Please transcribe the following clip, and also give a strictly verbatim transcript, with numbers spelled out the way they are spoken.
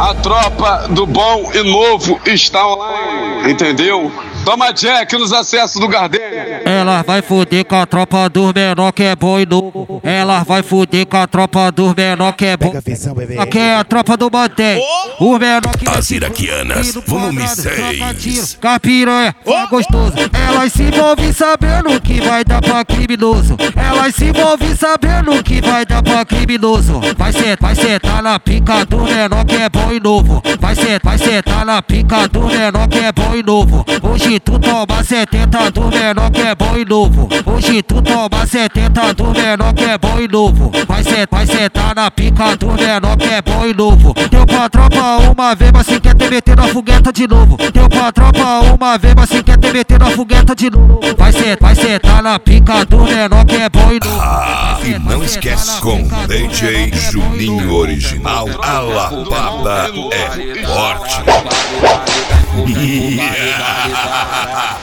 A tropa do bom e novo está online, entendeu? Toma Jack nos acessos do Gardênia. Ela vai fuder com a tropa dos menor que é bom e novo. Ela vai fuder com a tropa dos menor que é bom. Aqui é a tropa do Mantém. O menor que As iraquianas, volume seis. Capiranha, foi gostoso. Elas se envolvem sabendo que vai dar pra criminoso. Elas se envolvem sabendo que vai dar pra criminoso. Vai ser, vai sentar na pica do menor que é bom e novo. Vai ser, vai sentar na pica do menor que é bom e novo. Hoje tu toma setenta do menor que é bom e novo. Hoje tu toma setenta do menor que é bom e novo. Vai ser, vai sentar na pica do menor que é bom e novo. Deu pra tropa uma vez, mas se quer te meter na fogueta de novo. Deu pra tropa uma vez, mas se quer te meter na fogueta de novo. Vai ser, vai sentar na pica do menor que é bom e novo. Ah, e não esquece com D J Juninho Original, a lapada é forte.